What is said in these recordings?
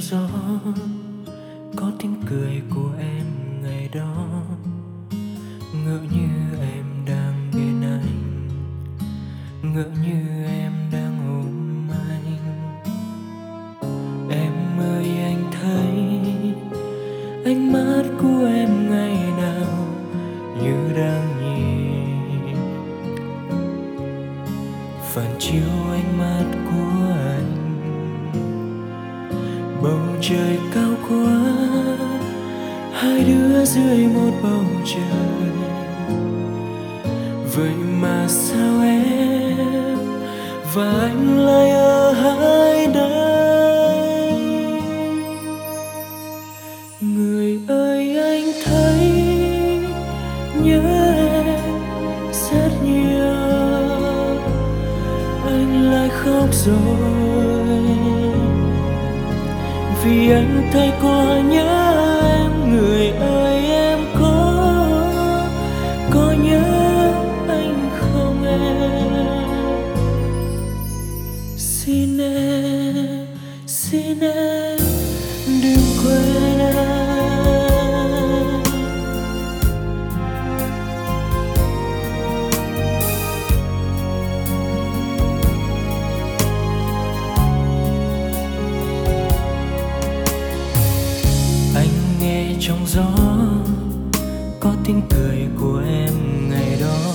gió có tiếng cười của em ngày đó, ngỡ như em đang bên anh, ngỡ như em đang ôm anh. Em ơi anh thấy ánh mắt của em ngày nào như đang nhìn phản chiếu ánh mắt của anh. Bầu trời cao quá, hai đứa dưới một bầu trời, vậy mà sao em và anh lại ở hai đây? Người ơi anh thấy nhớ em rất nhiều, anh lại khóc rồi vì anh thấy quá nhớ em. Người ơi em có nhớ anh không em? Xin em đừng quên anh. Anh nghe trong gió có tiếng cười của em ngày đó,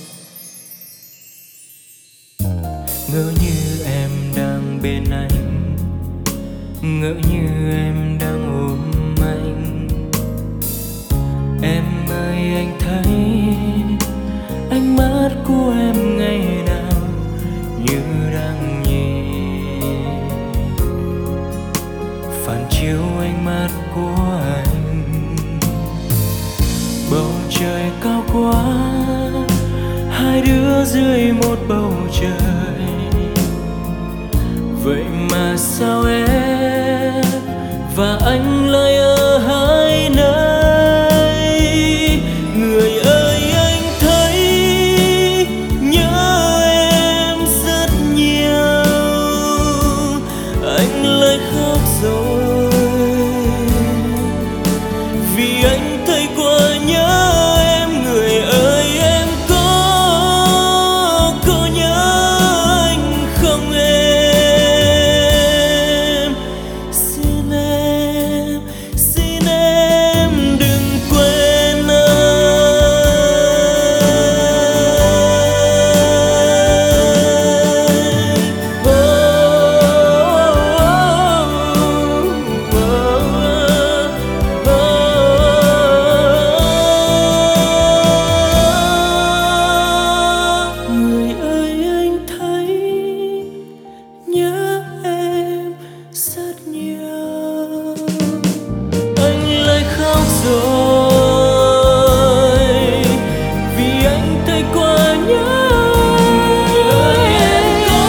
ngỡ như em đang bên anh, ngỡ như em đang ôm anh. Em ơi anh thấy ánh mắt của em ngày nào như đang nhìn phản chiếu ánh mắt của anh. Bầu trời cao quá, hai đứa dưới một bầu trời, vậy mà sao em và anh lại ở hai nơi? Người ơi anh thấy nhớ em rất nhiều, anh lại khóc rồi vì anh thấy quá nhớ em. Người ơi em có nhớ anh không em? Xin em đừng quên anh. Người ơi anh thấy nhớ em rất nhiều, anh lại khóc rồi vì anh thấy quá nhớ. Người ơi em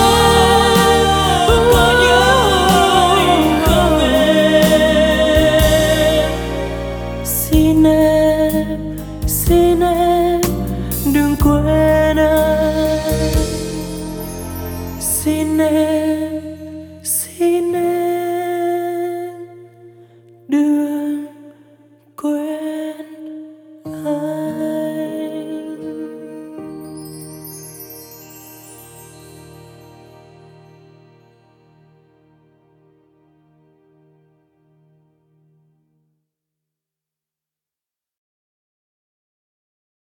có nhớ anh không em? Xin em đừng quên anh. Xin em